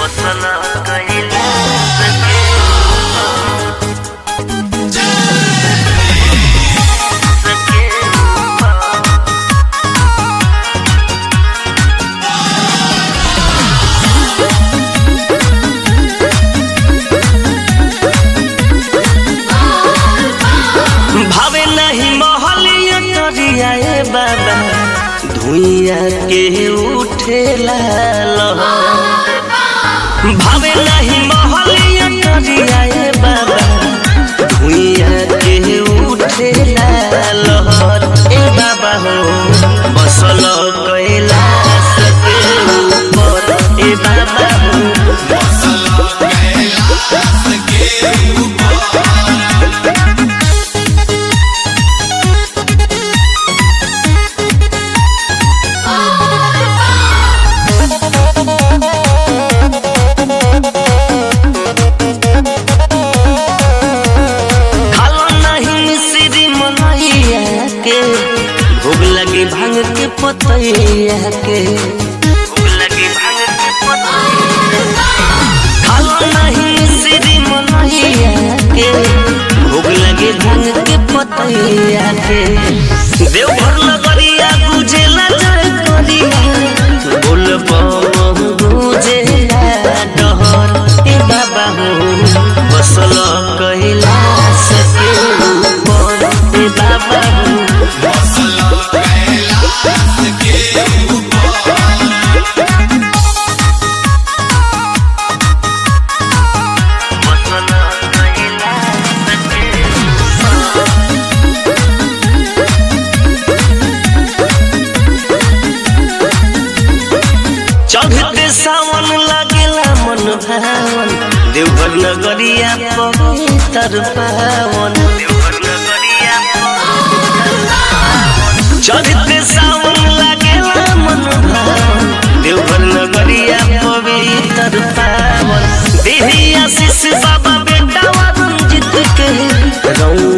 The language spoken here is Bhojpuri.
भावे नहीं महलिया टरिया बाबा धुइया के उठेला भावे नहीं महलिया टरिया बाबा धुइया के उठेला लहर ए बाबा हो बसल कैलाश के ऊपर ए बाबा हो बसल कैलाश के ऊपर भूख लगी भांग के पतैया के भूख लगी भांग के पतैया खालो नहीं श्री मनैया के भूख लगी भांग के पतैया के देवघर नगरिया गुजेला जय करिया बोल बम गुजेला डहर ए बाबा हो बसल कैलाश के ऊपर ए बाबा हो बसल कैलाश के ऊपर चढ़ते सावन लागेला मन भावन देवघर नगरिया पवित्र पावन चढ़ते सावन लागेला मन भावन देवघर नगरिया पवित्र पावन देही आशीष बाबा बेटा रंजित के